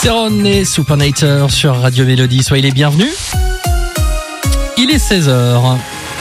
Caron et Supernator sur Radio Mélodie. Soyez les bienvenus. Il est 16h.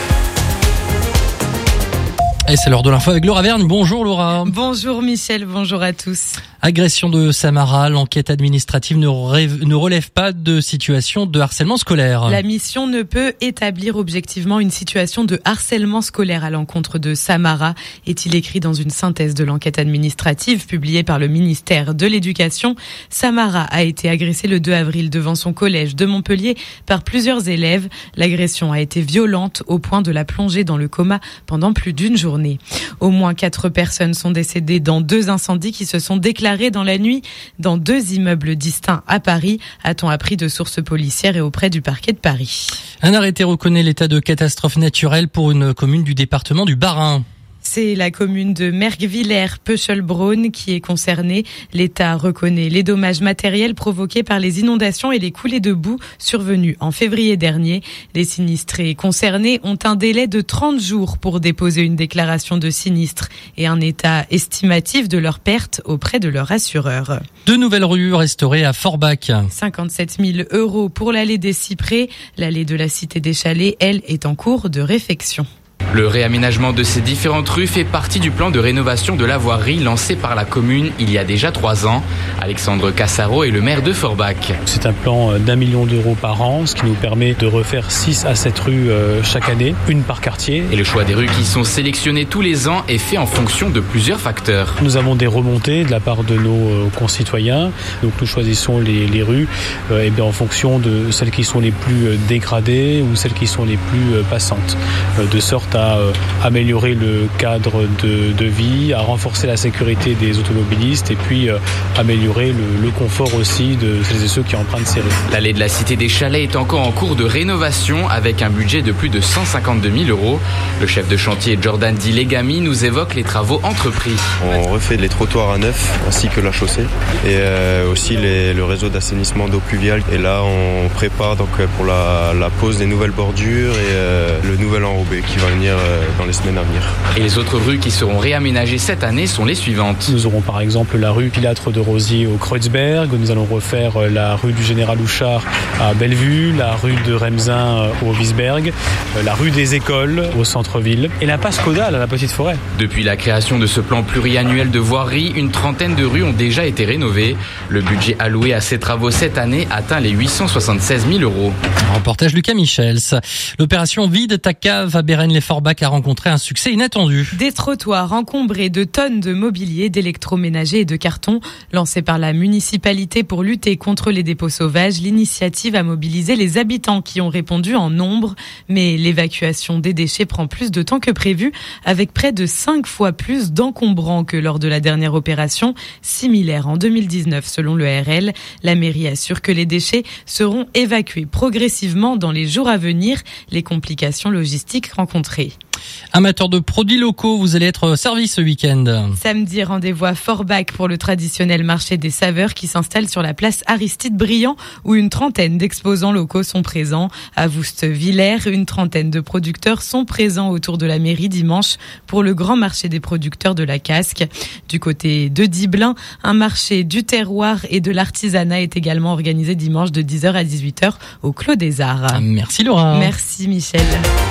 Et c'est l'heure de l'info avec Laura Verne. Bonjour Laura. Bonjour Michel, bonjour à tous. Agression de Samara, l'enquête administrative ne relève pas de situation de harcèlement scolaire. La mission ne peut établir objectivement une situation de harcèlement scolaire à l'encontre de Samara, est-il écrit dans une synthèse de l'enquête administrative publiée par le ministère de l'Éducation. Samara a été agressée le 2 avril devant son collège de Montpellier par plusieurs élèves. L'agression a été violente au point de la plonger dans le coma pendant plus d'une journée. Au moins 4 personnes sont décédées dans 2 incendies qui se sont déclarés dans la nuit dans 2 immeubles distincts à Paris, a-t-on appris de sources policières et auprès du parquet de Paris. Un arrêté reconnaît l'état de catastrophe naturelle pour une commune du département du Bas-Rhin. C'est la commune de Mergvillers-Peuchelbronn qui est concernée. L'État reconnaît les dommages matériels provoqués par les inondations et les coulées de boue survenues en février dernier. Les sinistrés concernés ont un délai de 30 jours pour déposer une déclaration de sinistre et un état estimatif de leurs pertes auprès de leur assureur. 2 nouvelles rues restaurées à Forbach. 57 000 € pour l'allée des Cyprès. L'allée de la Cité des Chalets, elle, est en cours de réfection. Le réaménagement de ces différentes rues fait partie du plan de rénovation de la voirie lancé par la commune il y a déjà 3 ans. Alexandre Cassaro est le maire de Forbach. C'est un plan d'1 million d'euros par an, ce qui nous permet de refaire 6 à 7 rues chaque année, une par quartier. Et le choix des rues qui sont sélectionnées tous les ans est fait en fonction de plusieurs facteurs. Nous avons des remontées de la part de nos concitoyens. Donc nous choisissons les rues en fonction de celles qui sont les plus dégradées ou celles qui sont les plus passantes. De sorte à améliorer le cadre de vie, à renforcer la sécurité des automobilistes et puis améliorer le confort aussi de celles et ceux qui empruntent ces rues. L'allée de la Cité des Chalets est encore en cours de rénovation avec un budget de plus de 152 000 €. Le chef de chantier Jordan Dilegami nous évoque les travaux entrepris. On refait les trottoirs à neuf ainsi que la chaussée et aussi le réseau d'assainissement d'eau pluviale. Et là on prépare donc pour la pose des nouvelles bordures et le nouvel enrobé qui va venir dans les semaines à venir. Et les autres rues qui seront réaménagées cette année sont les suivantes. Nous aurons par exemple la rue Pilâtre de Rosier au Kreuzberg, nous allons refaire la rue du Général Houchard à Bellevue, la rue de Remzin au Wiesberg, la rue des Écoles au centre-ville et la Passe Caudale à la Petite Forêt. Depuis la création de ce plan pluriannuel de voirie, une trentaine de rues ont déjà été rénovées. Le budget alloué à ces travaux cette année atteint les 876 000 €. Reportage Lucas Michels. L'opération Vide ta cave à Bérennes-les-Forbach a rencontré un succès inattendu. Des trottoirs encombrés de tonnes de mobilier, d'électroménager et de cartons. Lancés par la municipalité pour lutter contre les dépôts sauvages, l'initiative a mobilisé les habitants qui ont répondu en nombre. Mais l'évacuation des déchets prend plus de temps que prévu, avec près de 5 fois plus d'encombrants que lors de la dernière opération, similaire en 2019 selon le RL. La mairie assure que les déchets seront évacués progressivement dans les jours à venir. Les complications logistiques rencontrées. Amateurs de produits locaux, vous allez être servis ce week-end. Samedi, rendez-vous à Forbach pour le traditionnel marché des saveurs qui s'installe sur la place Aristide Briand où une trentaine d'exposants locaux sont présents. À Voust-Villers, une trentaine de producteurs sont présents autour de la mairie dimanche pour le grand marché des producteurs de la Casque. Du côté de Diblin, un marché du terroir et de l'artisanat est également organisé dimanche de 10h à 18h au Clos des Arts. Merci Laura. Merci Michel.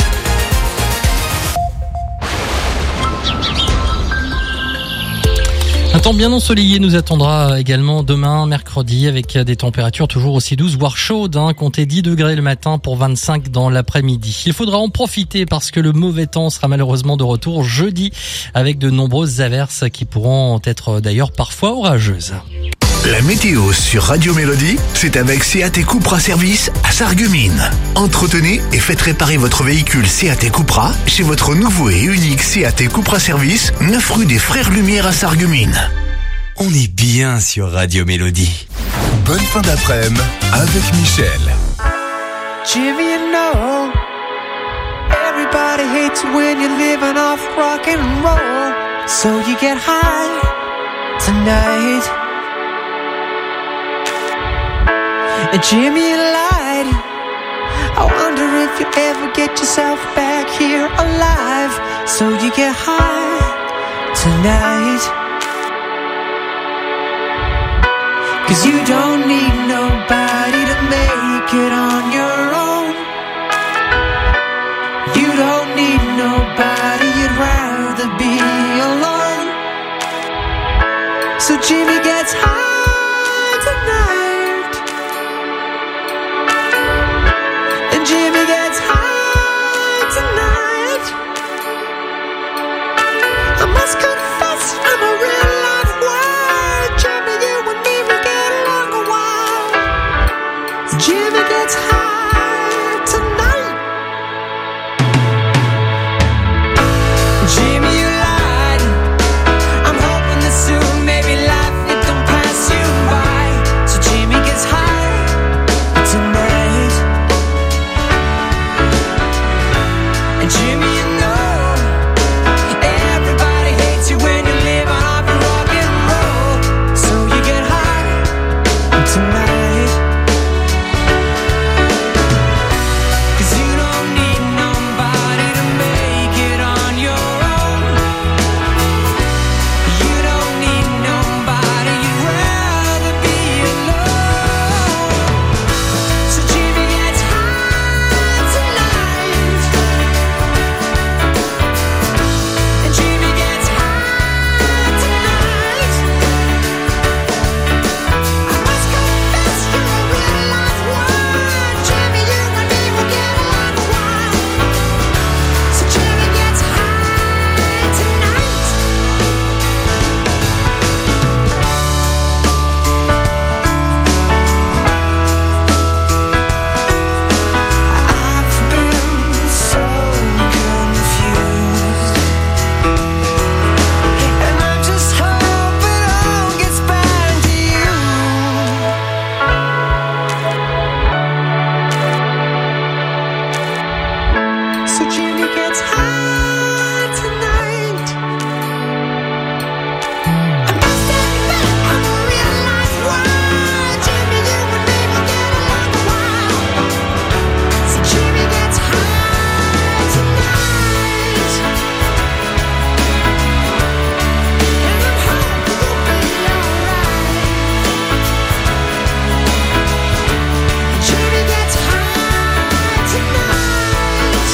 Un temps bien ensoleillé nous attendra également demain, mercredi, avec des températures toujours aussi douces, voire chaudes, comptez 10 degrés le matin pour 25 dans l'après-midi. Il faudra en profiter parce que le mauvais temps sera malheureusement de retour jeudi, avec de nombreuses averses qui pourront être d'ailleurs parfois orageuses. La météo sur Radio Mélodie, c'est avec Seat Cupra Service à Sarreguemines. Entretenez et faites réparer votre véhicule Seat Cupra chez votre nouveau et unique Seat Cupra Service, 9 rue des Frères Lumière à Sarreguemines. On est bien sur Radio Mélodie. Bonne fin d'après-midi avec Michel. Jimmy, you know, everybody hates when you're living off rock and roll. So you get high tonight. Jimmy, you lied. I wonder if you ever get yourself back here alive. So you get high tonight. 'Cause you don't need nobody to make it on your own. You don't need nobody, you'd rather be alone. So Jimmy gets high tonight, and Jimmy gets high tonight. I must confess, I'm a real life wild. Jimmy, you and me, we get along a while. Jimmy gets high tonight. Jimmy, you lied. I'm hoping that soon, maybe life it don't pass you by. So Jimmy gets high tonight. And Jimmy, you know, everybody hates you when you live off your rock and roll. So you get high tonight. 'Cause you don't need nobody to make it on your own. You don't need nobody, you'd rather be alone. So Jimmy gets high tonight. And Jimmy gets high tonight. I must confess, you're a real life one. Jimmy, you and me will get along a while. So Jimmy gets high tonight. I've been so confused, and I just hope it all gets back to you. So Jimmy gets high tonight. I must admit, I'm a real life wild. Jimmy, you and me will get along a while. So Jimmy gets high tonight. And I'm hoping you'll be alright. Jimmy gets high tonight.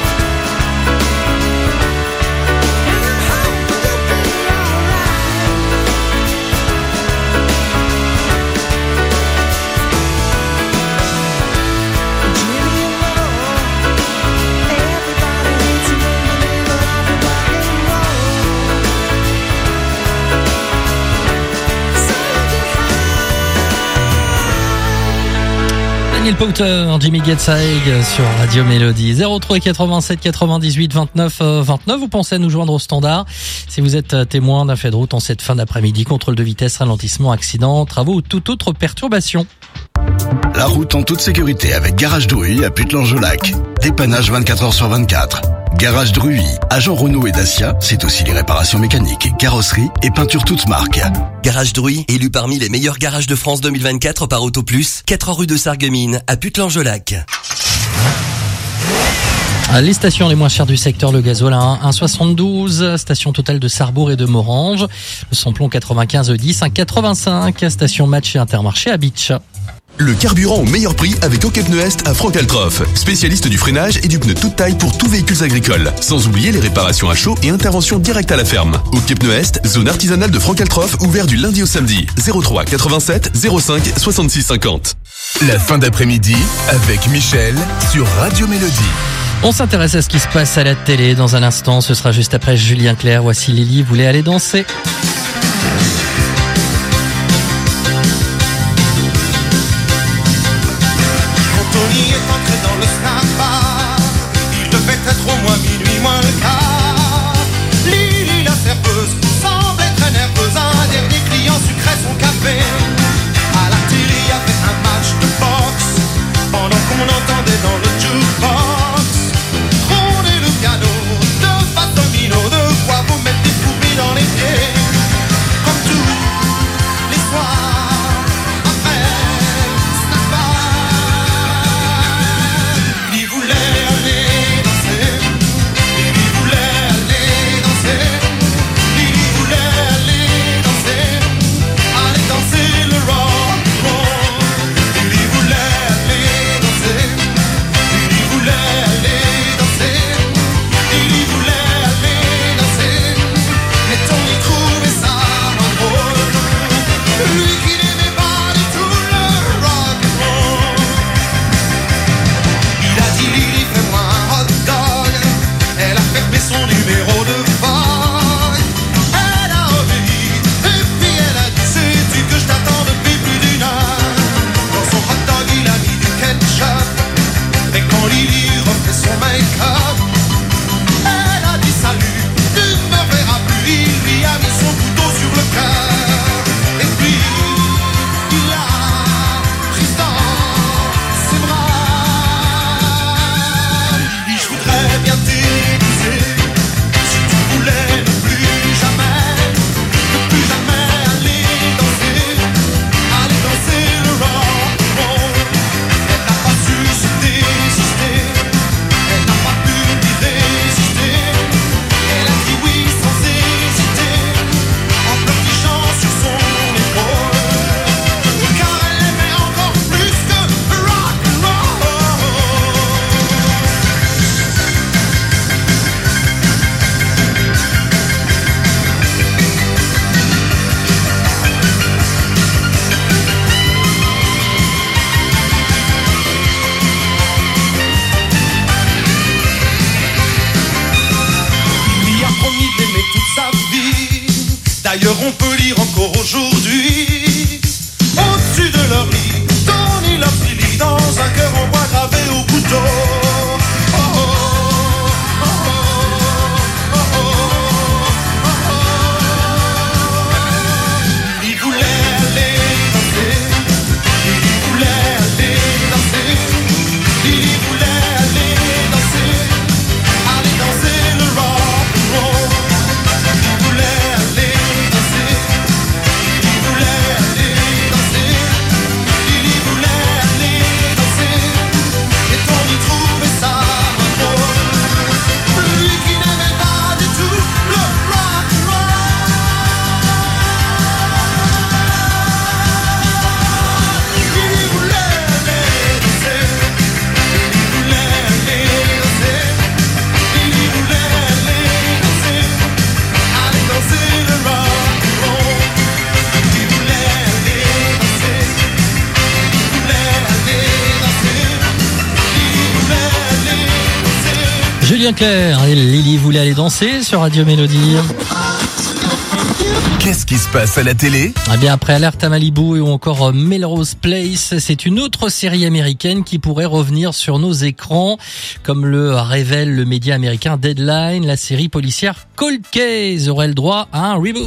And I'm hoping you'll be alright. Jimmy, you know, everybody hates you when you live off your rock and roll. So you get high. Daniel Powter, Jimmy Gets High sur Radio Mélodie. 03 87 98 29 29. Vous pensez à nous joindre au standard si vous êtes témoin d'un fait de route en cette fin d'après-midi. Contrôle de vitesse, ralentissement, accident, travaux ou toute autre perturbation. La route en toute sécurité avec Garage Druy à Putelange-au-Lac. Dépannage 24 heures sur 24. Garage Druy, agent Renault et Dacia, c'est aussi les réparations mécaniques, carrosserie et peinture toutes marques. Garage Druy, élu parmi les meilleurs garages de France 2024 par Autoplus, 4 rue de Sarreguemines, à Putelange-au-Lac. Les stations les moins chères du secteur, le gasoil à 1,72, station totale de Sarrebourg et de Morange, le samplon 95 10, 1,85, station Match et Intermarché à Beach. Le carburant au meilleur prix avec OK Pneus Est à Franck-Altroff, spécialiste du freinage et du pneu toute taille pour tous véhicules agricoles. Sans oublier les réparations à chaud et intervention directe à la ferme. OK Pneus Est, zone artisanale de Franck-Altroff, ouvert du lundi au samedi. 03 87 05 66 50. La fin d'après-midi avec Michel sur Radio Mélodie. On s'intéresse à ce qui se passe à la télé dans un instant. Ce sera juste après Julien Clerc. Voici Lily, voulait aller danser. Tony est entré dans le snack-bar. Il devait être au moins minuit, moins le quart. Lily, la serveuse, semblait très nerveuse. Un dernier client sucrait son café. À la télé, il y avait un match de boxe. Pendant qu'on entendait dans le jukebox trôner le piano de Fat Domino. De quoi vous mettre des fourmis dans les pieds. Comme tous les soirs, après le snack-bar. Il voulait aller danser. Il voulait aller danser. Il voulait aller danser. aujourd'hui, au-dessus de leur lit, Tony leur lit dans un cœur en bois gravé au couteau. Oh, oh, oh, oh, oh, oh, oh. Il voulait aller danser, il voulait aller danser, il voulait aller danser le rock and roll. Il voulait aller danser, il voulait aller danser, il voulait aller danser, et Tony trouvait ça drôle. Lui qui n'aimait pas du tout le rock and roll. Il voulait aller danser, il voulait aller danser, il voulait aller danser le rock and roll. Il voulait aller danser, il voulait aller danser, il voulait aller danser. Julien Clerc et Lily voulaient aller danser sur Radio Mélodie. Qu'est-ce qui se passe à la télé? Eh bien, après Alerte à Malibu ou encore Melrose Place, c'est une autre série américaine qui pourrait revenir sur nos écrans. Comme le révèle le média américain Deadline, la série policière Cold Case aurait le droit à un reboot.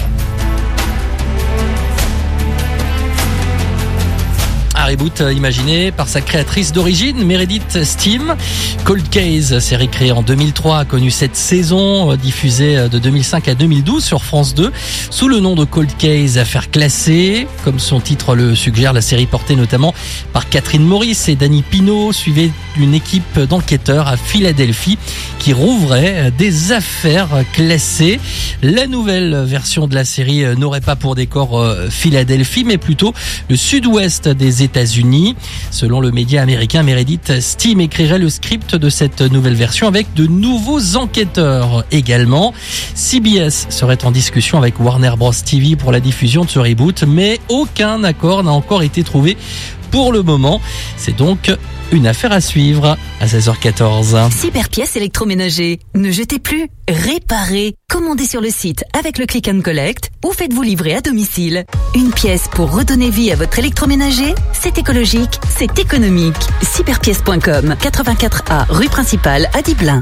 Un reboot imaginé par sa créatrice d'origine, Meredith Steam. Cold Case, série créée en 2003, a connu 7 saisons, diffusée de 2005 à 2012 sur France 2, sous le nom de Cold Case, affaire classée. Comme son titre le suggère, la série portée notamment par Catherine Maurice et Danny Pinault suivait une équipe d'enquêteurs à Philadelphie qui rouvrait des affaires classées. La nouvelle version de la série n'aurait pas pour décor Philadelphie, mais plutôt le sud-ouest des États-Unis. Selon le média américain, Meredith Steam écrirait le script de cette nouvelle version avec de nouveaux enquêteurs également. CBS serait en discussion avec Warner Bros TV pour la diffusion de ce reboot, mais aucun accord n'a encore été trouvé pour le moment. C'est donc une affaire à suivre à 16h14. Super pièces électroménager. Ne jetez plus, réparez. Commandez sur le site avec le click and collect ou faites-vous livrer à domicile. Une pièce pour redonner vie à votre électroménager, c'est écologique, c'est économique. Superpièces.com, 84A, rue principale à Diblin.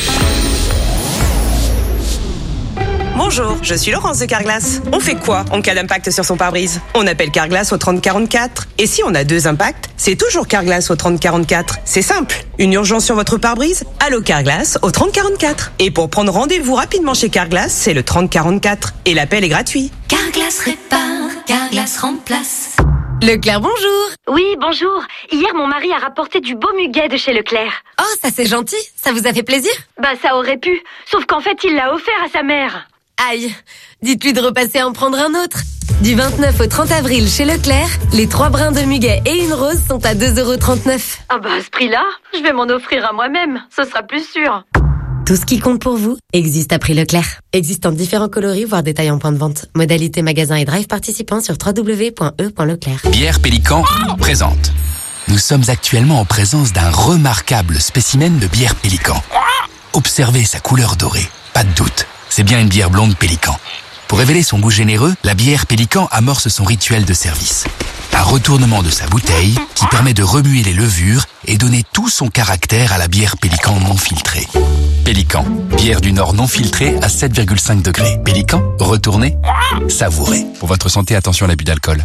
Bonjour, je suis Laurence de Carglass. On fait quoi en cas d'impact sur son pare-brise? On appelle Carglass au 3044. Et si on a 2 impacts, c'est toujours Carglass au 3044. C'est simple. Une urgence sur votre pare-brise? Allô Carglass au 3044. Et pour prendre rendez-vous rapidement chez Carglass, c'est le 3044. Et l'appel est gratuit. Carglass répare, Carglass remplace. Leclerc, bonjour. Oui, bonjour. Hier, mon mari a rapporté du beau muguet de chez Leclerc. Oh, ça c'est gentil. Ça vous a fait plaisir? Bah, ça aurait pu. Sauf qu'en fait, il l'a offert à sa mère. Aïe, dites-lui de repasser en prendre un autre. Du 29 au 30 avril chez Leclerc, les 3 brins de muguet et une rose sont à 2,39 €. Ah bah à ce prix-là, je vais m'en offrir à moi-même, ce sera plus sûr. Tout ce qui compte pour vous existe à prix Leclerc. Existant différents coloris, voire détails en point de vente. Modalité magasin et drive participants sur www.e.leclerc. Bière Pélican présente. Nous sommes actuellement en présence d'un remarquable spécimen de bière Pélican. Observez sa couleur dorée, pas de doute. C'est bien une bière blonde Pélican. Pour révéler son goût généreux, la bière Pélican amorce son rituel de service. Un retournement de sa bouteille qui permet de remuer les levures et donner tout son caractère à la bière Pélican non filtrée. Pélican, bière du Nord non filtrée à 7,5 degrés. Pélican, retournez, savourez. Pour votre santé, attention à l'abus d'alcool.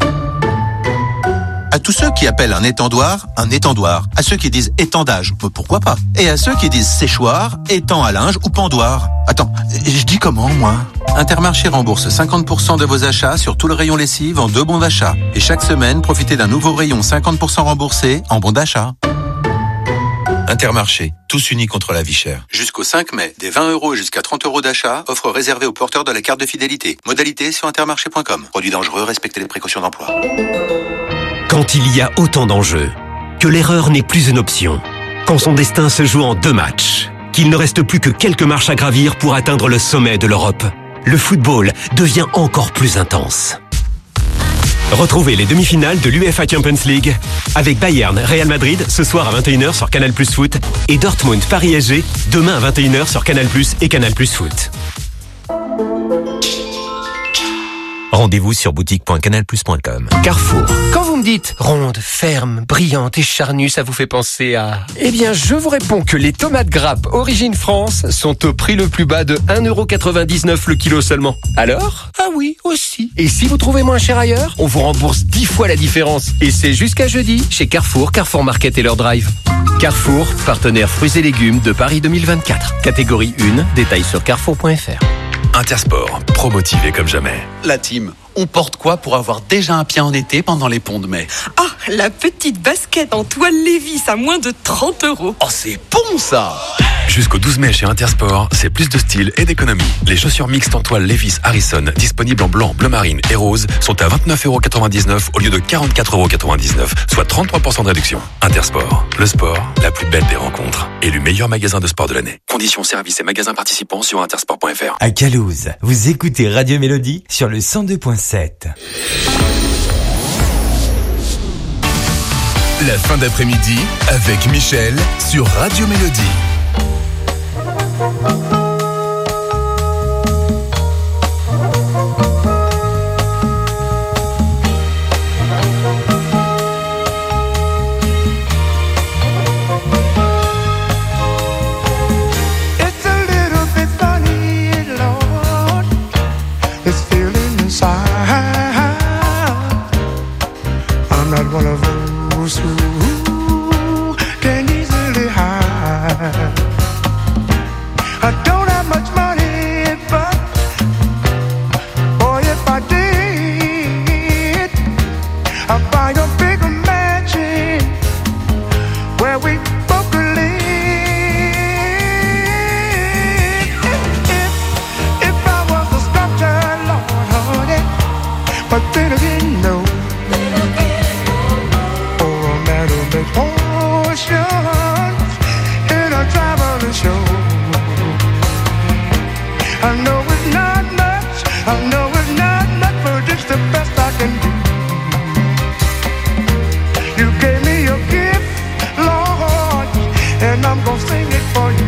À tous ceux qui appellent un étendoir. À ceux qui disent étendage, pourquoi pas. Et à ceux qui disent séchoir, étang à linge ou pendoir. Attends, je dis comment, moi? Intermarché rembourse 50% de vos achats sur tout le rayon lessive en 2 bons d'achat. Et chaque semaine, profitez d'un nouveau rayon 50% remboursé en bons d'achat. Intermarché, tous unis contre la vie chère. Jusqu'au 5 mai, des 20 € et jusqu'à 30 € d'achat, offre réservée aux porteurs de la carte de fidélité. Modalité sur intermarché.com. Produit dangereux, respectez les précautions d'emploi. Quand il y a autant d'enjeux, que l'erreur n'est plus une option, quand son destin se joue en 2 matchs, qu'il ne reste plus que quelques marches à gravir pour atteindre le sommet de l'Europe, le football devient encore plus intense. Retrouvez les demi-finales de l'UEFA Champions League avec Bayern Real Madrid ce soir à 21h sur Canal+ Foot et Dortmund Paris SG demain à 21h sur Canal+ et Canal+ Foot. Rendez-vous sur boutique.canalplus.com. Carrefour. Quand vous me dites ronde, ferme, brillante et charnue, ça vous fait penser à... Eh bien, je vous réponds que les tomates grappes Origine France sont au prix le plus bas de 1,99€ le kilo seulement. Alors ? Ah oui, aussi. Et si vous trouvez moins cher ailleurs, on vous rembourse 10 fois la différence. Et c'est jusqu'à jeudi chez Carrefour, Carrefour Market et leur drive. Carrefour, partenaire fruits et légumes de Paris 2024. Catégorie 1, détails sur carrefour.fr. Intersport, pro-motivé comme jamais. La team, on porte quoi pour avoir déjà un pied en été pendant les ponts de mai? Ah, la petite basket en toile Levi's à moins de 30€. Oh, c'est bon ça! Jusqu'au 12 mai chez Intersport, c'est plus de style et d'économie. Les chaussures mixtes en toile Levi's Harrison, disponibles en blanc, bleu marine et rose, sont à 29,99€ au lieu de 44,99€, soit 33% de réduction. Intersport, le sport, la plus belle des rencontres. Élu meilleur magasin de sport de l'année. Conditions, services et magasins participants sur intersport.fr. À Calouze, vous écoutez Radio Mélodie sur le 102.7. La fin d'après-midi avec Michel sur Radio Mélodie. It's a little bit funny, Lord, this feeling inside. I'm not one of those who can easily hide. I don't have much money, but boy, if I did, I'd buy a bigger mansion where we both could live. If I was a sculptor, Lord, honey, but then again, no. Or a man who makes potions in a traveling show. I know it's not much, I know it's not much, but it's the best I can do. You gave me your gift, Lord, and I'm gonna sing it for you.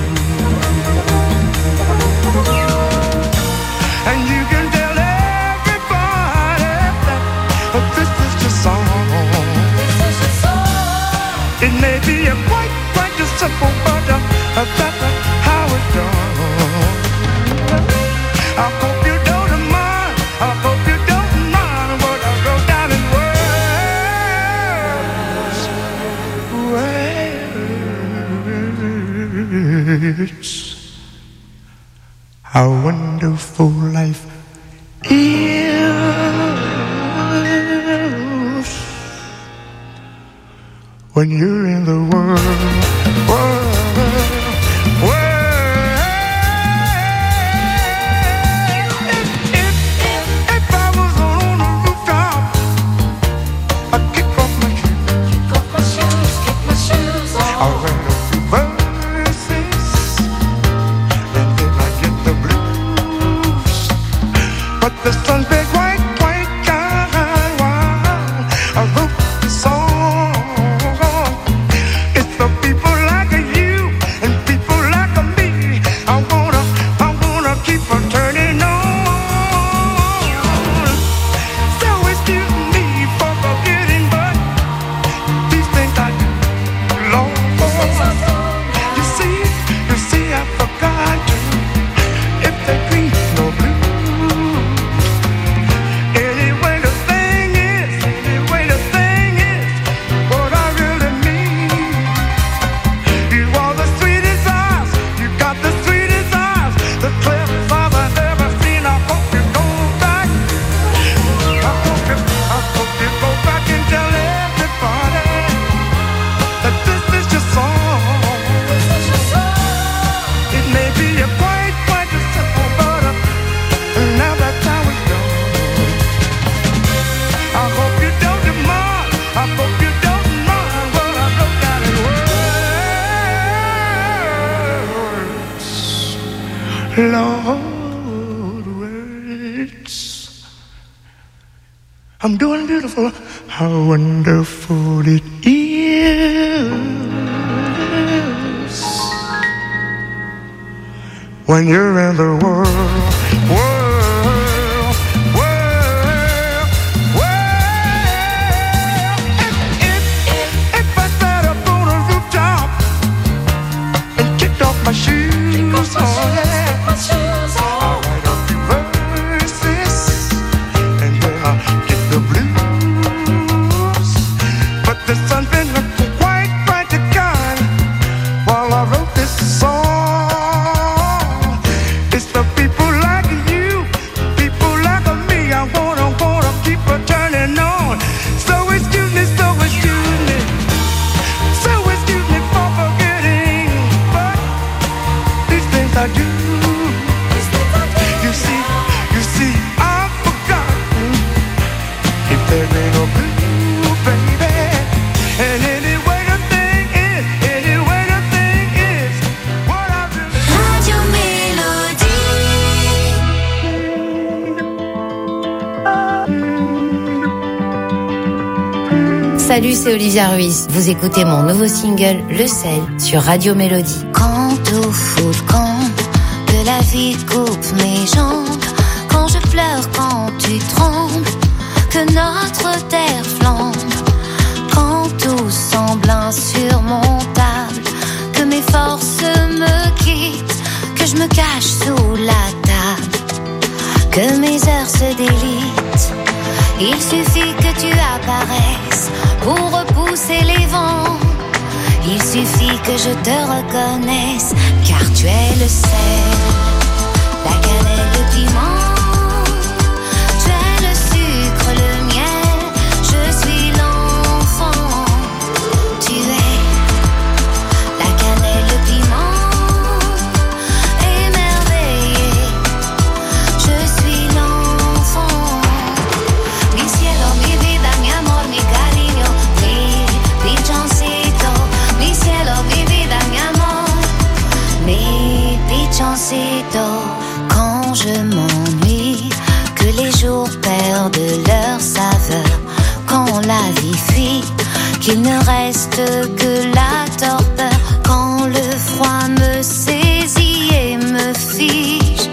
And you can tell everybody that this is your song. It may be a quite a simple, but that's how it's done. I hope you don't mind, I hope you don't mind what I wrote down in words. How wonderful life is when you're in the world. If I was on a rooftop, I'd kick off my shoes. I'll write a few verses, and then I get the blues. But the sun's been quite kind while I wrote the song. It's the people like you and people like me. I wanna keep on turning on. So excuse me for forgetting, but these things I do, Lord. You see, I forgot to. If there ain't no blue. Anyway, the thing is, what I really mean. You are the sweetest eyes, you got the sweetest eyes, the clearest eyes I've ever seen. I hope you go back. I hope you go back and tell everybody that this is your song. It may be a quite a simple, but now that's how it goes. I hope you don't mind, I hope you don't mind what I wrote down in words. Lord, words. I'm doing beautiful. How wonderful it is when you're in the world. Salut, c'est Olivia Ruiz. Vous écoutez mon nouveau single, Le Sel, sur Radio Mélodie. Quand au fout le camp, que la vie coupe mes jambes, quand je pleure, quand tu trembles, que notre terre flambe, quand tout semble insurmontable, que mes forces me quittent, que je me cache sous la table, que mes heures se délitent. Il suffit que tu apparaisses pour repousser les vents. Il suffit que je te reconnaisse, car tu es le sel, la cannelle, le piment. Tu es le sucre, le miel, je suis l'enfant. Tu es la cannelle, le piment, émerveillé. Je suis l'enfant. Mi cielo, mi vida, mi amor, mi cariño, mi pichoncito. Mi cielo, mi vida, mi amor, mi pichoncito. Quand je m'ennuie, que les jours perdent leur saveur, quand la vie fuit, qu'il ne reste que la torpeur, quand le froid me saisit et me fige,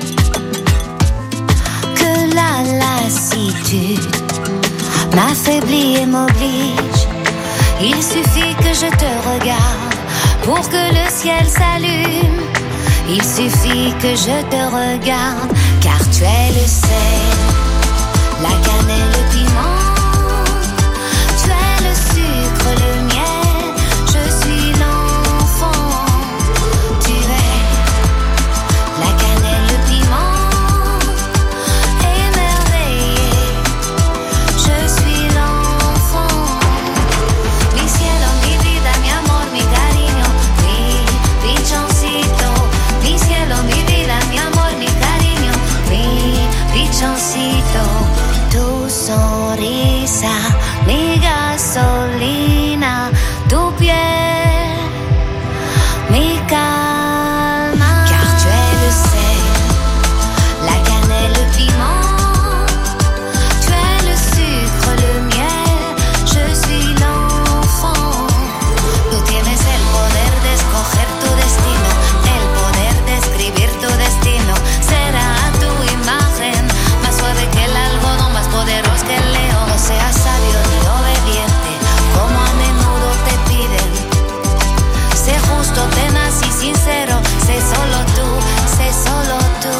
que la lassitude m'affaiblit et m'oblige. Il suffit que je te regarde pour que le ciel s'allume. Il suffit que je te regarde, car tu es le sel, la cannelle, le piment. Tu es le sucre, le miel, je suis l'enfant. Tu es la cannelle, le piment, émerveillé. Je suis l'enfant. Mi cielo, mi vida, mi amor, mi cariño, mi pichoncito. Mi cielo, mi vida, mi amor, mi cariño, mi pichoncito. Tu sonrisa, mi gasolina, tu piel, mi calma. Car tu es le sel, la cannelle, le piment. Tu es le sucre, le miel, je suis l'enfant. Tú tienes el poder de escoger tu destino, el poder de escribir tu destino. Será a tu imagen, más suave que el algodón, más poderoso que el león. No seas sabio ni obediente, como a menudo te piden. Sé justo, tenaz y sincero, sé solo tú, sé solo tú.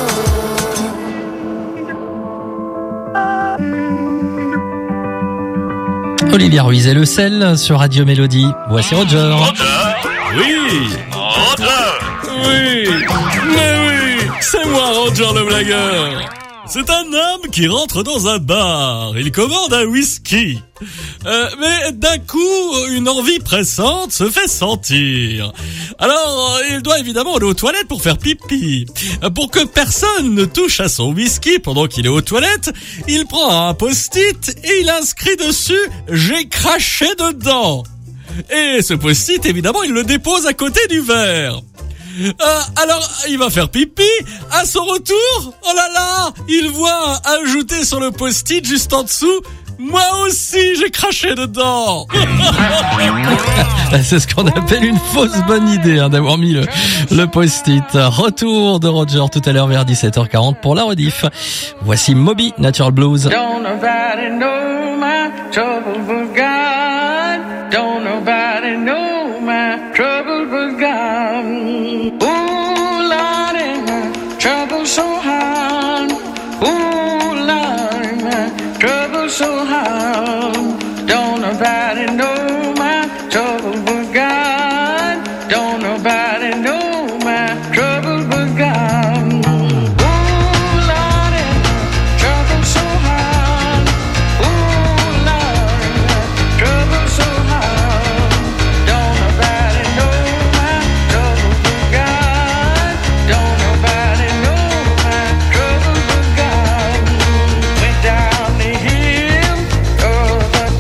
Olivia Ruiz et Le Sel sur Radio Mélodie. Voici Roger. Oui, Roger. Oui, mais oui, c'est moi Roger le blagueur. C'est un homme qui rentre dans un bar. Il commande un whisky. Mais d'un coup, une envie pressante se fait sentir. Alors, il doit évidemment aller aux toilettes pour faire pipi. Pour que personne ne touche à son whisky pendant qu'il est aux toilettes, il prend un post-it et il inscrit dessus « J'ai craché dedans ». Et ce post-it, évidemment, il le dépose à côté du verre. Alors, il va faire pipi. À son retour, oh là là, il voit ajouté sur le post-it juste en dessous « Moi aussi, j'ai craché dedans !» C'est ce qu'on appelle une fausse bonne idée, d'avoir mis le post-it. Retour de Roger tout à l'heure vers 17h40 pour la rediff. Voici Moby, Natural Blues. Don't nobody know my trouble but God. Don't nobody know my trouble but God. Ooh, Lord, my trouble so hard. Ooh, Lord, my trouble so hard. Don't nobody know my trouble but God. Don't nobody know my trouble but God. Ooh, Lord, my trouble so hard. Ooh, Lord, my trouble so hard. Don't nobody know my trouble but God. Don't nobody know my trouble but God. Went down the hill, oh, the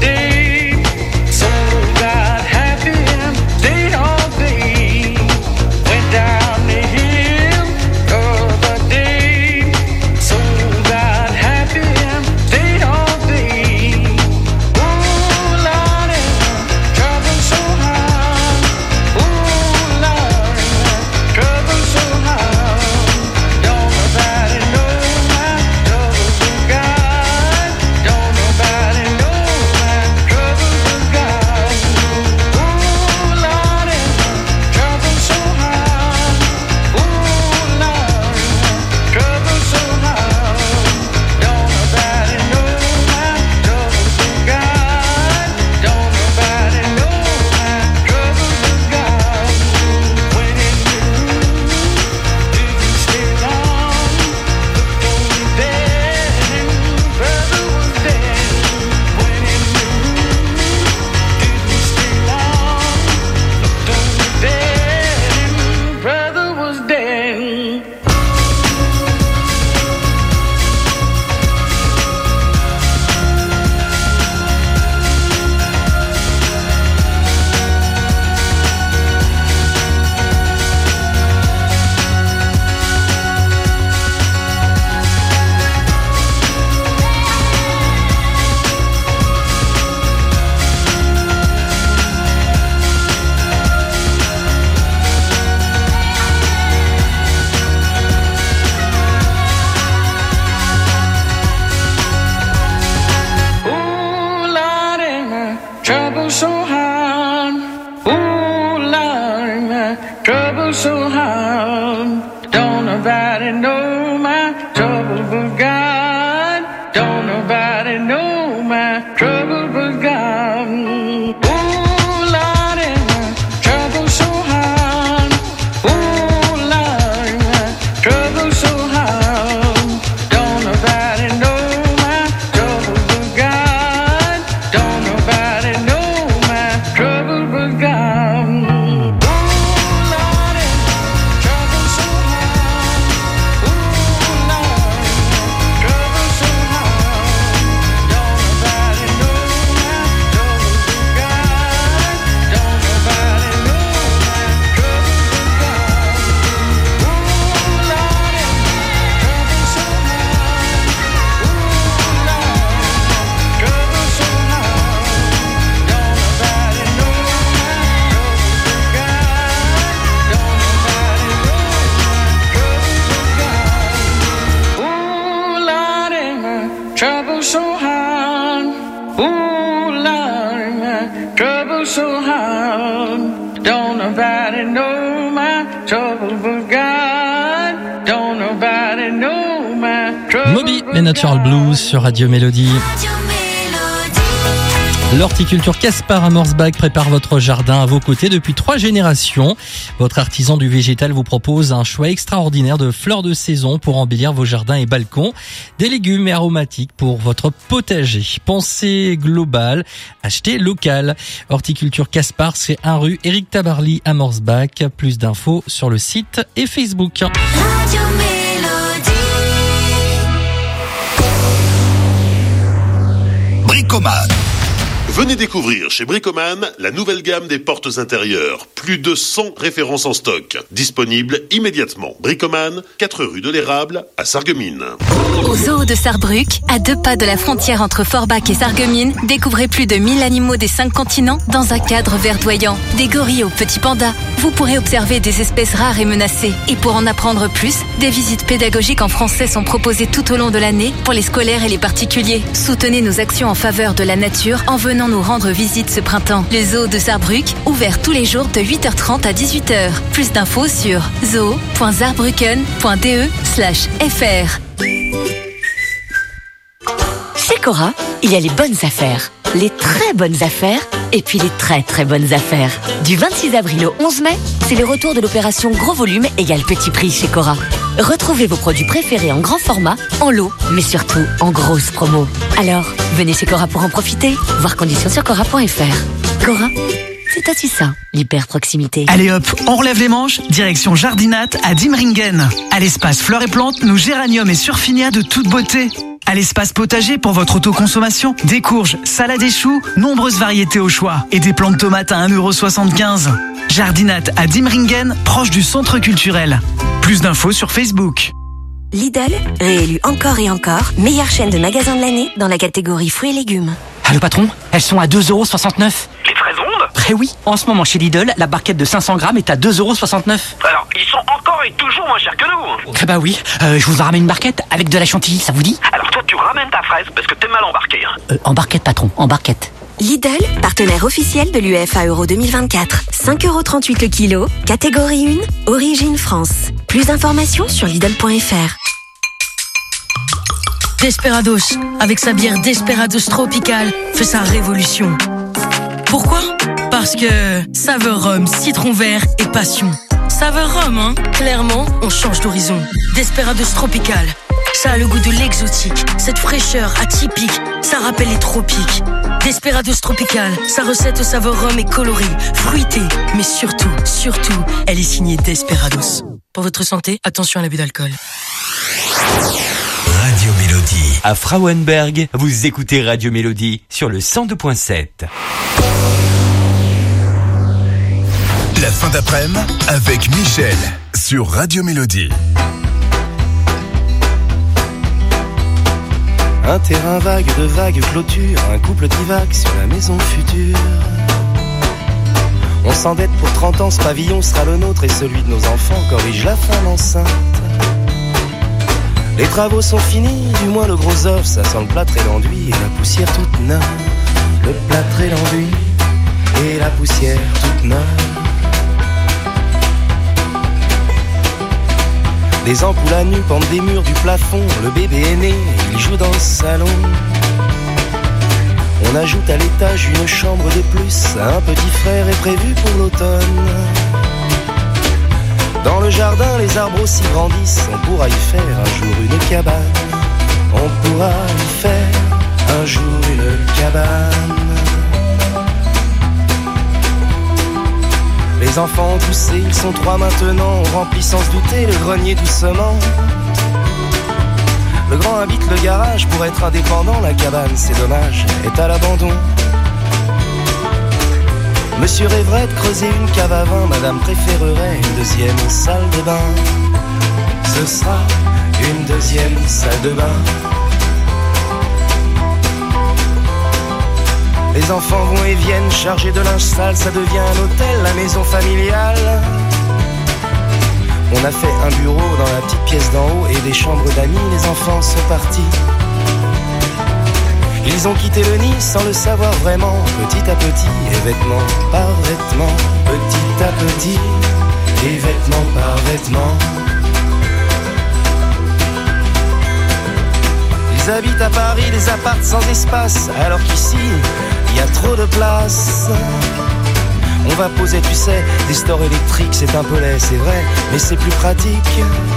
Ooh, Lord, my trouble so hard. Don't nobody know my trouble but God. Don't nobody know my trouble. Moby, les Natural Blues sur Radio Mélodie. L'horticulture Caspar à Morsbach prépare votre jardin à vos côtés depuis 3 générations. Votre artisan du végétal vous propose un choix extraordinaire de fleurs de saison pour embellir vos jardins et balcons. Des légumes et aromatiques pour votre potager. Pensez global, achetez local. Horticulture Caspar, c'est 1 rue Éric Tabarly à Morsbach. Plus d'infos sur le site et Facebook. Radio Mélodie. Bricoman. Venez découvrir chez Bricoman la nouvelle gamme des portes intérieures. Plus de 100 références en stock. Disponibles immédiatement. Bricoman, 4 rue de l'Érable à Sarreguemines. Au zoo de Sarrebruck, à 2 pas de la frontière entre Forbach et Sarreguemines, découvrez plus de 1000 animaux des 5 continents dans un cadre verdoyant. Des gorilles aux petits pandas. Vous pourrez observer des espèces rares et menacées. Et pour en apprendre plus, des visites pédagogiques en français sont proposées tout au long de l'année pour les scolaires et les particuliers. Soutenez nos actions en faveur de la nature en venant nous rendre visite ce printemps. Le zoo de Sarrebruck, ouvert tous les jours de 8h30 à 18h. Plus d'infos sur zoo.saarbrücken.de/fr. Chez Cora, il y a les bonnes affaires, les très bonnes affaires et puis les très très bonnes affaires. Du 26 avril au 11 mai, c'est le retour de l'opération Gros Volume égale Petit Prix chez Cora. Retrouvez vos produits préférés en grand format, en lot, mais surtout en grosse promo. Alors, venez chez Cora pour en profiter. Voir conditions sur cora.fr. Cora, c'est aussi ça, l'hyper proximité. Allez hop, on relève les manches, direction Jardinat à Dimringen. À l'espace fleurs et plantes, nos géraniums et surfinias de toute beauté. À l'espace potager pour votre autoconsommation, des courges, salades et choux, nombreuses variétés au choix et des plants de tomates à 1,75 €. Jardinat à Dimringen, proche du centre culturel. Plus d'infos sur Facebook. Lidl, réélu encore et encore, meilleure chaîne de magasins de l'année dans la catégorie fruits et légumes. Allô patron, elles sont à 2,69 €. Les fraises rondes ? Eh oui, en ce moment chez Lidl, la barquette de 500 grammes est à 2,69 €. Alors, ils sont encore et toujours moins chers que nous. Eh bah oui, je vous en ramène une barquette avec de la chantilly, ça vous dit ? Alors toi, tu ramènes ta fraise parce que t'es mal embarqué. En barquette patron, en barquette. Lidl, partenaire officiel de l'UEFA Euro 2024. 5,38 € le kilo, catégorie 1, origine France. Plus d'informations sur Lidl.fr. Desperados, avec sa bière Desperados Tropical, fait sa révolution. Pourquoi ? Parce que saveur rhum, citron vert et passion. Saveur rhum, hein ? Clairement, on change d'horizon. Desperados Tropical, ça a le goût de l'exotique. Cette fraîcheur atypique, ça rappelle les tropiques. Desperados Tropical, sa recette au saveur rhum est colorée, fruitée, mais surtout, elle est signée Desperados. Pour votre santé, attention à l'abus d'alcool. Radio Mélodie. À Frauenberg, vous écoutez Radio Mélodie sur le 102.7. La fin d'après-midi avec Michel sur Radio Mélodie. Un terrain vague de vagues clôtures, un couple divague sur la maison future. On s'endette pour 30 ans, ce pavillon sera le nôtre et celui de nos enfants corrige la fin d'enceinte. Les travaux sont finis, du moins le gros œuf, ça sent le plâtre et l'enduit et la poussière toute neuve. Le plâtre et l'enduit et la poussière toute neuve. Des ampoules à nu pendent des murs du plafond. Le bébé est né, il joue dans le salon. On ajoute à l'étage une chambre de plus. Un petit frère est prévu pour l'automne. Dans le jardin, les arbres aussi grandissent. On pourra y faire un jour une cabane. On pourra y faire un jour une cabane. Les enfants ont poussé, ils sont 3 maintenant. On remplit sans se douter le grenier doucement. Le grand habite le garage pour être indépendant. La cabane, c'est dommage, est à l'abandon. Monsieur rêverait de creuser une cave à vin. Madame préférerait une deuxième salle de bain. Ce sera une deuxième salle de bain. Les enfants vont et viennent chargés de linge sale. Ça devient un hôtel, la maison familiale. On a fait un bureau dans la petite pièce d'en haut et des chambres d'amis. Les enfants sont partis. Ils ont quitté le nid sans le savoir vraiment, petit à petit, et vêtement par vêtement, petit à petit, et vêtement par vêtement. Ils habitent à Paris des apparts sans espace, alors qu'ici, il y a trop de place. On va poser, tu sais, des stores électriques, c'est un peu laid, c'est vrai, mais c'est plus pratique.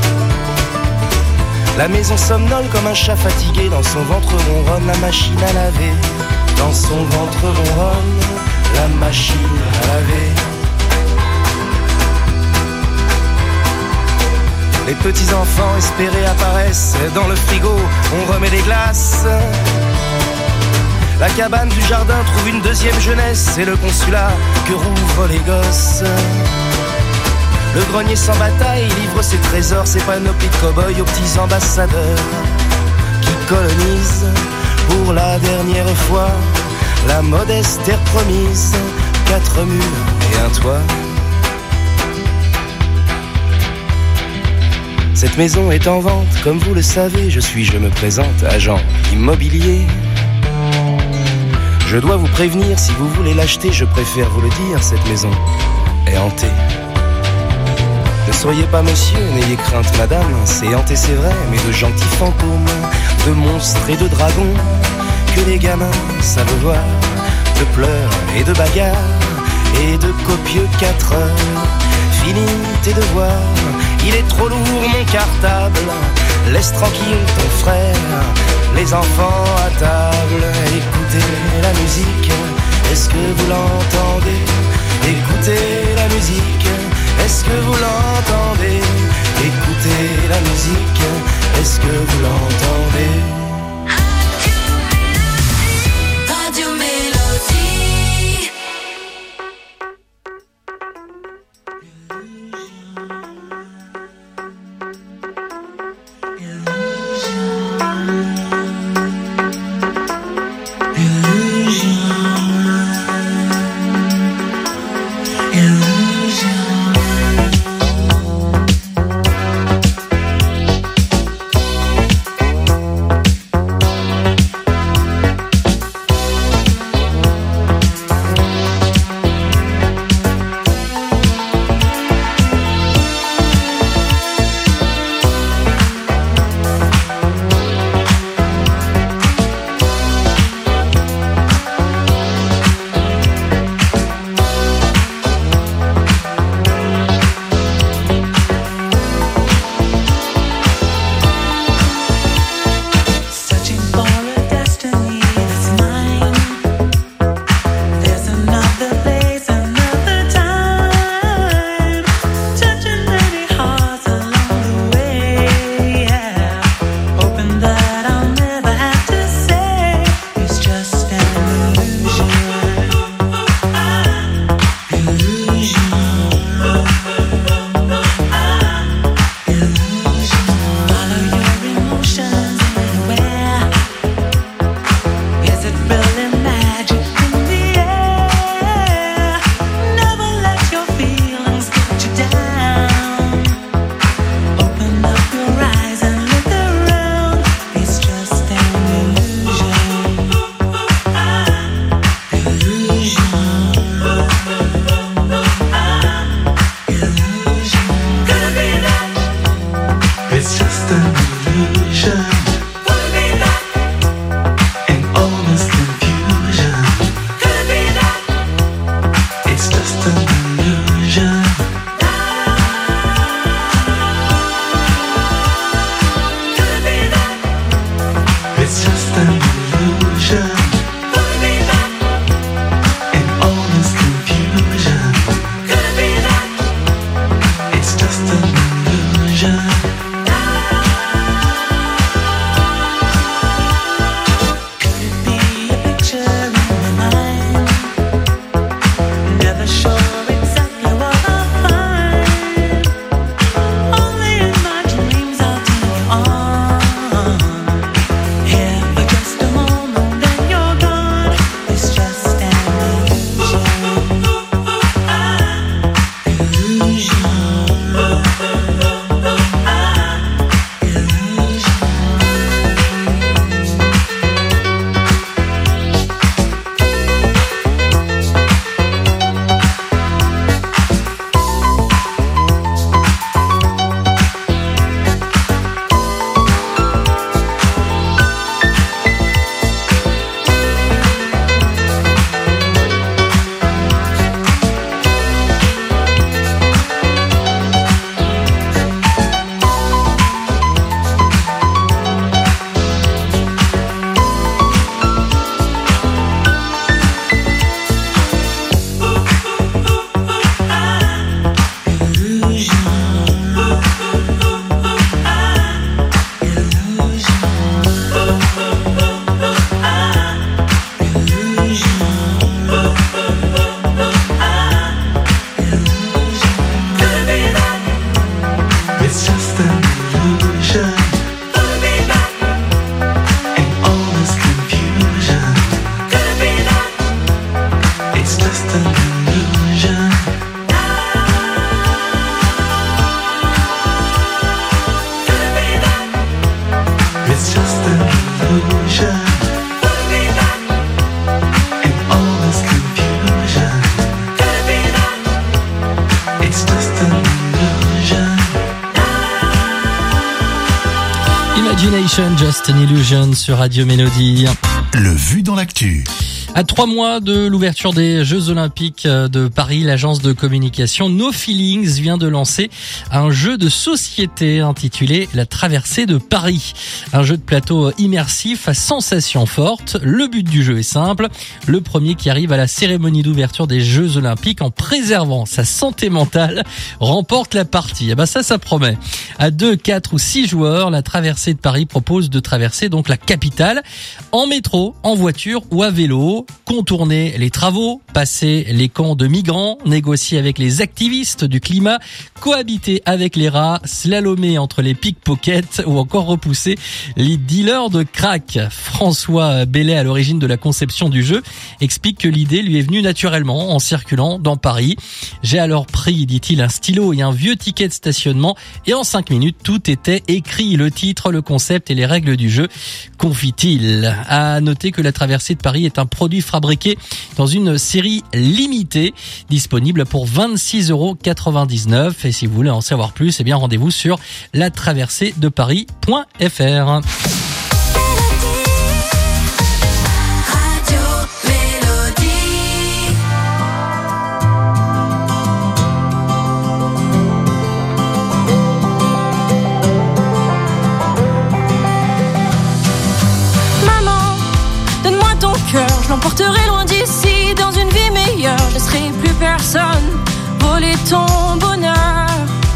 La maison somnole comme un chat fatigué, dans son ventre ronronne la machine à laver. Dans son ventre ronronne la machine à laver. Les petits enfants espérés apparaissent, dans le frigo on remet des glaces. La cabane du jardin trouve une deuxième jeunesse, c'est le consulat que rouvrent les gosses. Le grenier sans bataille livre ses trésors, ses panoplies de cow-boys aux petits ambassadeurs qui colonisent pour la dernière fois la modeste terre promise, 4 murs et un toit. Cette maison est en vente, comme vous le savez, je me présente, agent immobilier. Je dois vous prévenir, si vous voulez l'acheter, je préfère vous le dire, cette maison est hantée. Ne soyez pas monsieur, n'ayez crainte madame, c'est hanté c'est vrai, mais de gentils fantômes, de monstres et de dragons, que les gamins savent voir, de pleurs et de bagarres, et de copieux 4 heures. Fini tes devoirs, il est trop lourd mon cartable, laisse tranquille ton frère, les enfants à table, écoutez la musique, est-ce que vous l'entendez? Écoutez la musique, est-ce que vous l'entendez? Écoutez la musique, est-ce que vous l'entendez? Radio Mélodie. Temptation, Just an Illusion sur Radio Mélodie. Le vu dans l'actu. À 3 mois de l'ouverture des Jeux Olympiques de Paris, l'agence de communication No Feelings vient de lancer un jeu de société intitulé La Traversée de Paris. Un jeu de plateau immersif à sensations fortes. Le but du jeu est simple. Le premier qui arrive à la cérémonie d'ouverture des Jeux Olympiques en préservant sa santé mentale remporte la partie. Et ben ça promet. À 2, 4 ou 6 joueurs, la Traversée de Paris propose de traverser donc la capitale en métro, en voiture ou à vélo. Contourner les travaux, passer les camps de migrants, négocier avec les activistes du climat, cohabiter avec les rats, slalomer entre les pickpockets ou encore repousser les dealers de crack. François Bellet, à l'origine de la conception du jeu, explique que l'idée lui est venue naturellement en circulant dans Paris. J'ai alors pris, dit-il, un stylo et un vieux ticket de stationnement et en 5 minutes, tout était écrit. Le titre, le concept et les règles du jeu, confie-t-il. À noter que la Traversée de Paris est un produit fabriqué dans une série limitée, disponible pour 26,99 €. Et si vous voulez en savoir plus, eh bien rendez-vous sur latraverseedeparis.fr. Je l'emporterai loin d'ici, dans une vie meilleure. Je laisserai plus personne voler ton bonheur.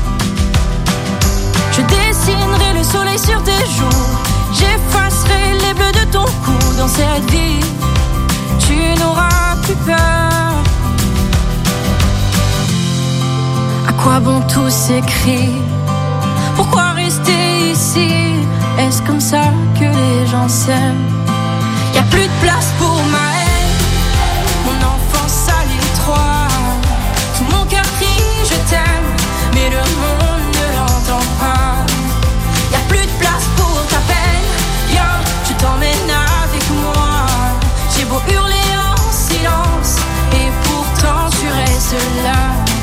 Je dessinerai le soleil sur tes joues. J'effacerai les bleus de ton cou. Dans cette vie, tu n'auras plus peur. À quoi bon tous ces cris? Pourquoi rester ici? Est-ce comme ça que les gens s'aiment? Y'a plus de place pour ma haine, mon enfance à l'étroit. Tout mon cœur crie je t'aime, mais le monde ne l'entend pas. Y'a plus de place pour ta peine, viens, je t'emmène avec moi. J'ai beau hurler en silence, et pourtant tu restes là.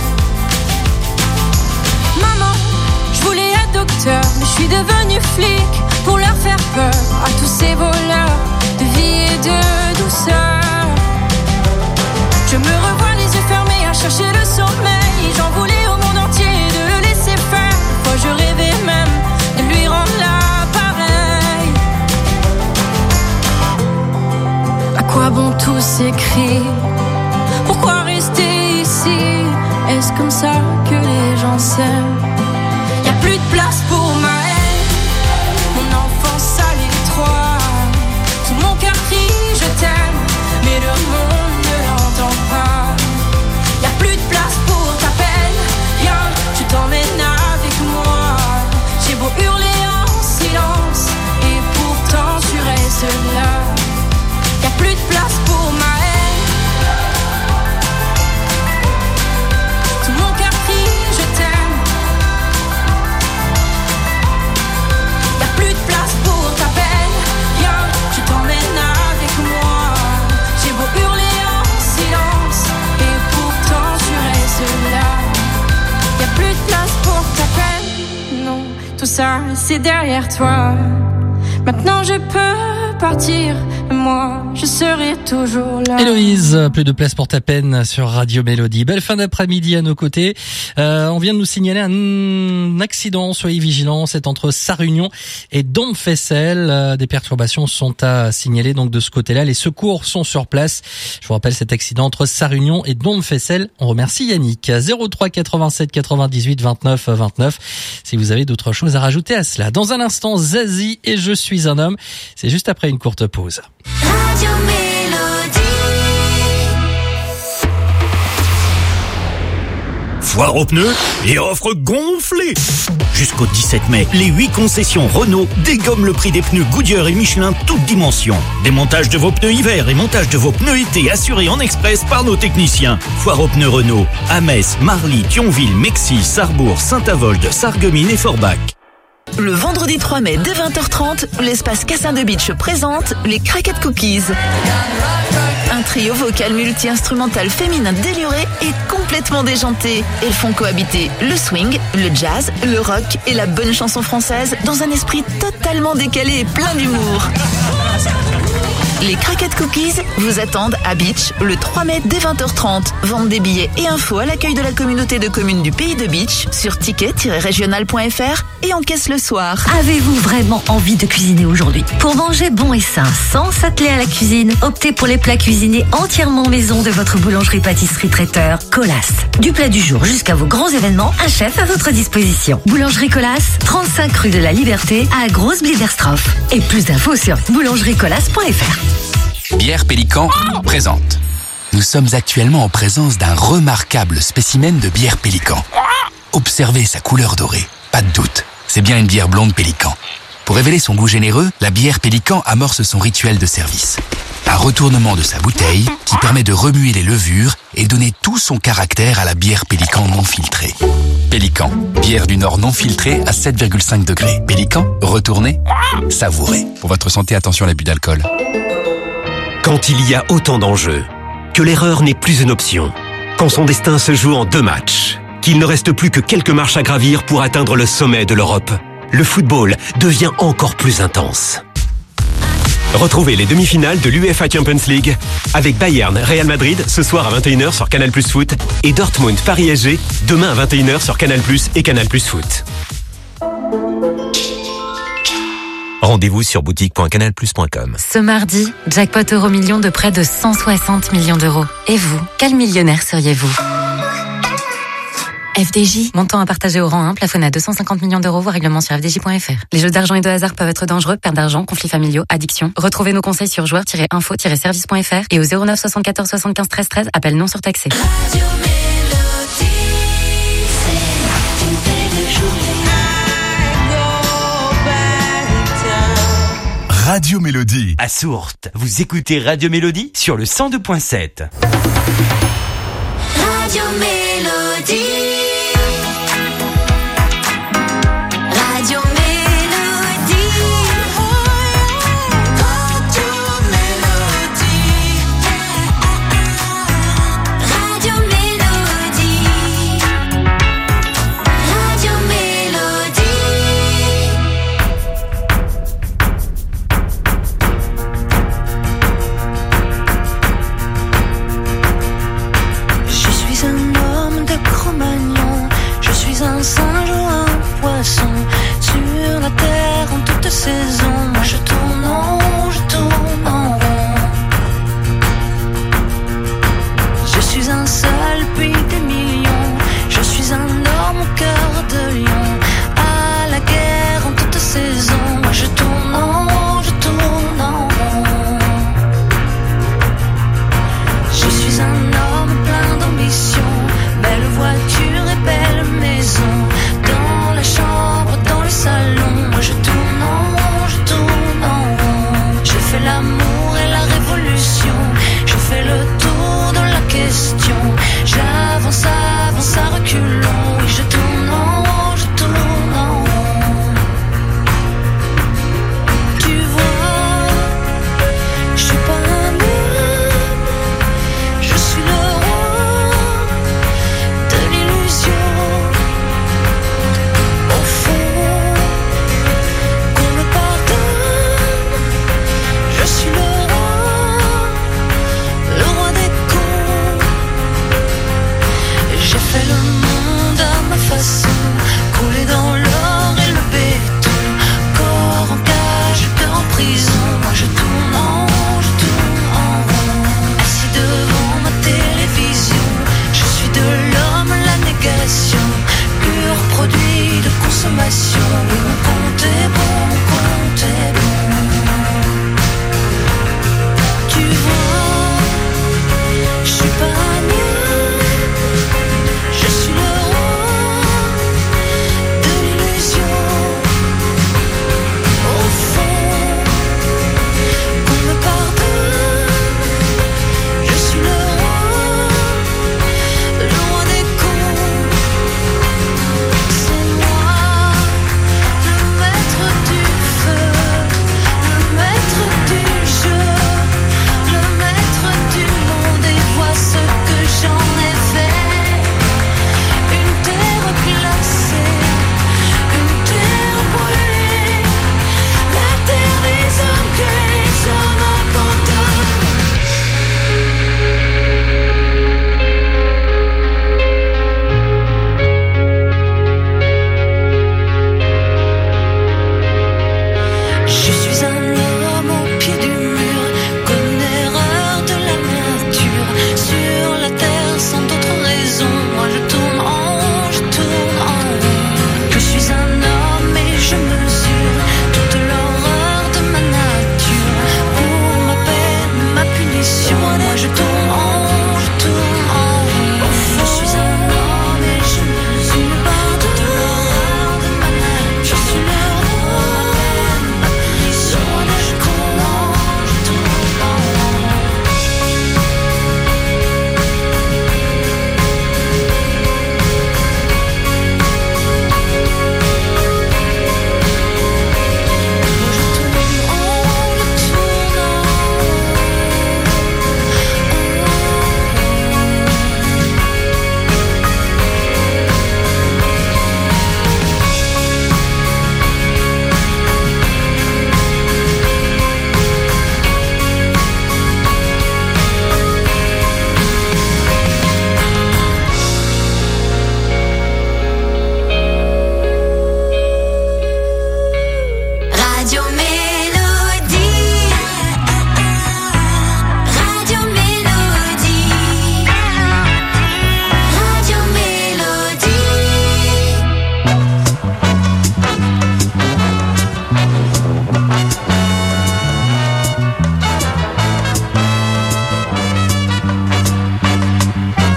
Maman, je voulais être docteur, mais je suis devenue flic pour leur faire peur à tous ces voleurs de vie et de douceur. Je me revois les yeux fermés à chercher le sommeil. J'en voulais au monde entier de le laisser faire. Moi je rêvais même de lui rendre l'appareil. À quoi bon tous ces cris? Pourquoi rester ici? Est-ce comme ça que les gens s'aiment? Y'a plus de place pour ma haine, mon enfance à l'étroit. Tout mon cœur crie je t'aime, mais le monde ne l'entend pas. Y'a plus de place pour ta peine, viens, je t'emmène avec moi. J'ai beau hurler en silence, et pourtant tu restes là. Y'a plus de place pour ma haine. Tout mon cœur crie je t'aime. Y'a plus de place pour ta peine, viens, je t'emmène avec moi. J'ai beau hurler en silence, et pourtant tu restes là. Y'a plus de place pour ta peine, non, tout ça c'est derrière toi. Maintenant je peux partir, et moi je serai toujours là. Héloïse, plus de place pour ta peine sur Radio Mélodie. Belle fin d'après-midi à nos côtés. On vient de nous signaler un accident, soyez vigilants, c'est entre Sarre-Union et Dompfessel. Des perturbations sont à signaler donc de ce côté-là. Les secours sont sur place. Je vous rappelle cet accident entre Sarre-Union et Dompfessel. On remercie Yannick. 03 87 98 29 29 si vous avez d'autres choses à rajouter à cela. Dans un instant, Zazie et Je suis un homme. C'est juste après une courte pause. Radio Mélodie. Foire aux pneus et offre gonflée. Jusqu'au 17 mai, les 8 concessions Renault dégomment le prix des pneus Goodyear et Michelin toutes dimensions. Démontage de vos pneus hiver et montage de vos pneus été assurés en express par nos techniciens. Foire aux pneus Renault à Metz, Marly, Thionville, Mexis, Sarrebourg, Saint-Avold, Sarreguemines et Forbach. Le vendredi 3 mai dès 20h30, l'espace Cassin de Beach présente les Cracked Cookies. Un trio vocal multi-instrumental féminin déluré et complètement déjanté. Elles font cohabiter le swing, le jazz, le rock et la bonne chanson française dans un esprit totalement décalé et plein d'humour. Les Craquettes Cookies vous attendent à Beach le 3 mai dès 20h30. Vente des billets et infos à l'accueil de la communauté de communes du Pays de Beach sur ticket-régional.fr et en caisse le soir. Avez-vous vraiment envie de cuisiner aujourd'hui? Pour manger bon et sain, sans s'atteler à la cuisine, optez pour les plats cuisinés entièrement maison de votre boulangerie-pâtisserie-traiteur Colas. Du plat du jour jusqu'à vos grands événements, un chef à votre disposition. Boulangerie Colas, 35 rue de la Liberté à Grosse-Bliederstroff. Et plus d'infos sur boulangeriecolas.fr. Bière Pélican présente. Nous sommes actuellement en présence d'un remarquable spécimen de bière Pélican. Observez sa couleur dorée, pas de doute, c'est bien une bière blonde Pélican. Pour révéler son goût généreux, la bière Pélican amorce son rituel de service. Un retournement de sa bouteille qui permet de remuer les levures et donner tout son caractère à la bière Pélican non filtrée. Pélican, bière du Nord non filtrée à 7,5 degrés. Pélican, retournez, savourez. Pour votre santé, attention à l'abus d'alcool. Quand il y a autant d'enjeux, que l'erreur n'est plus une option, quand son destin se joue en 2 matchs, qu'il ne reste plus que quelques marches à gravir pour atteindre le sommet de l'Europe, le football devient encore plus intense. Retrouvez les demi-finales de l'UEFA Champions League avec Bayern Real Madrid ce soir à 21h sur Canal+ Foot et Dortmund Paris SG demain à 21h sur Canal+ et Canal+ Foot. Rendez-vous sur boutique.canalplus.com. Ce mardi, jackpot euro-million de près de 160 millions d'euros. Et vous, quel millionnaire seriez-vous? FDJ, montant à partager au rang 1, plafonné à 250 millions d'euros, voire règlement sur fdj.fr. Les jeux d'argent et de hasard peuvent être dangereux, perte d'argent, conflits familiaux, addiction. Retrouvez nos conseils sur joueurs-info-service.fr et au 09 74 75 13 13, appel non surtaxé. Radio Mélodie. À Sourtes, vous écoutez Radio Mélodie sur le 102.7. Radio Mélodie. Radio Mélodie. Radio Mélodie. Radio Mélodie. Radio Mélodie. Je suis un homme de Cro-Magnon.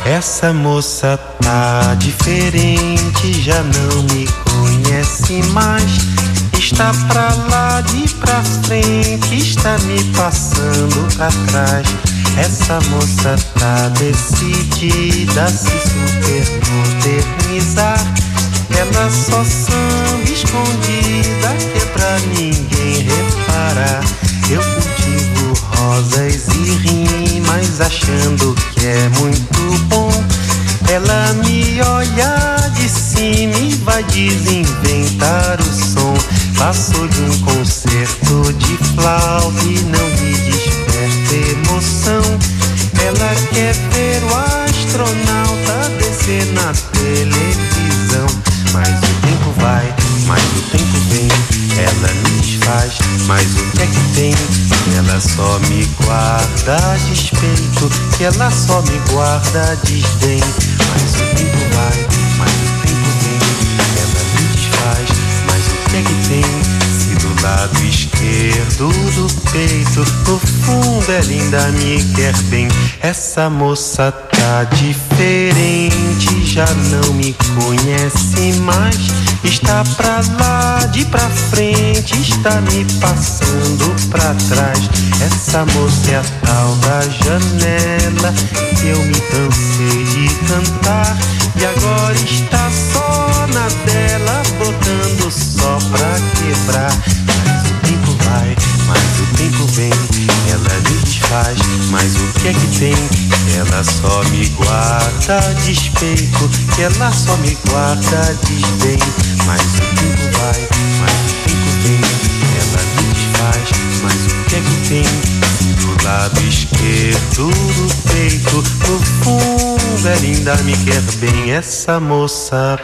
Essa moça tá diferente, já não me conhece mais. Está pra lá de pra frente, está me passando pra trás. Essa moça tá decidida a se super modernizar. Ela só samba escondida que é pra ninguém reparar. Eu cultivo rosas e rimas achando que é muito bom. Ela me olha de cima e vai desinventar o som. Passou de um concerto de flauta e não me desperta emoção. Ela quer ver o astronauta descer na televisão. Mas o tempo vai, mas o tempo vem. Ela me desfaz, mas o que é que tem? Ela só me guarda a despeito, que ela só me guarda a desdém. Mas o tempo vai, mas o tempo vem. Ela me desfaz, mas o que é que tem? Se do lado esquerdo do peito, no fundo ela ainda me quer bem. Essa moça tá diferente, já não me conhece mais. Está pra lá de pra frente, está me passando pra trás. Essa moça é a tal da janela que eu me cansei de cantar. E agora está só na dela, botando só pra quebrar. Mas o tempo vai, mas o tempo vem. Ela me desfaz, mas o que é que tem? Ela só me guarda a despeito, que ela só me guarda a desdém. Mas o tempo vai, mas o tempo vem. Ela me desfaz, mas o que é que tem? Do lado esquerdo do peito, no fundo ela ainda me quer bem. Essa moça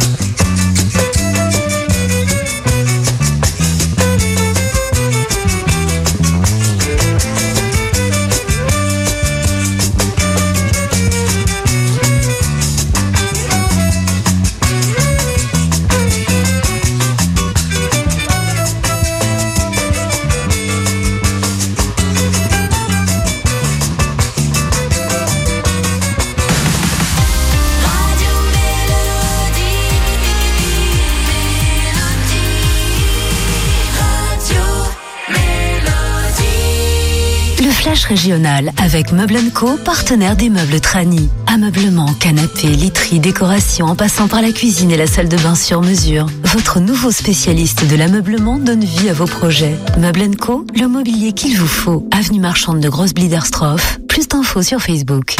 régional avec Meubles & Co, partenaire des meubles Trani. Ameublement, canapé, literie, décoration, en passant par la cuisine et la salle de bain sur mesure. Votre nouveau spécialiste de l'ameublement donne vie à vos projets. Meubles & Co, le mobilier qu'il vous faut. Avenue Marchande de Grosse-Bliederstroff. Plus d'infos sur Facebook.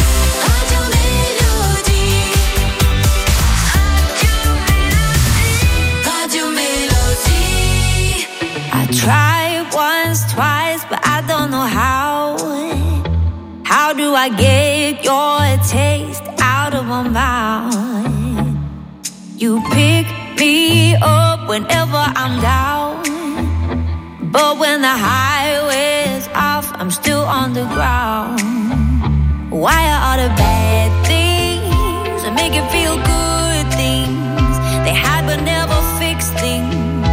I tried once, twice, but I don't know how. How do I get your taste out of my mouth? You pick me up whenever I'm down, but when the highway's off, I'm still on the ground. Why are all the bad things that make you feel good things? They hide but never fix things.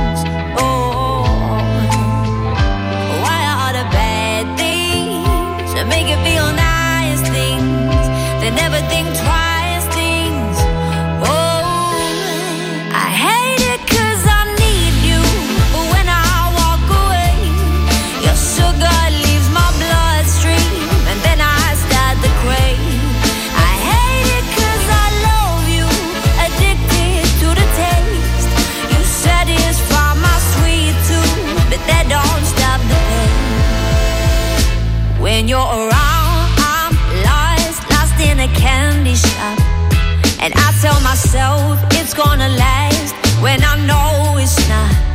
Make it feel nice things. They never think twice things. Oh, I hate it 'cause I need you, but when I walk away, your sugar leaves my bloodstream, and then I start to crave. I hate it 'cause I love you, addicted to the taste. You satisfy my sweet tooth, but that don't stop the pain. When you're around, I'm lost in a candy shop. And I tell myself it's gonna last when I know it's not.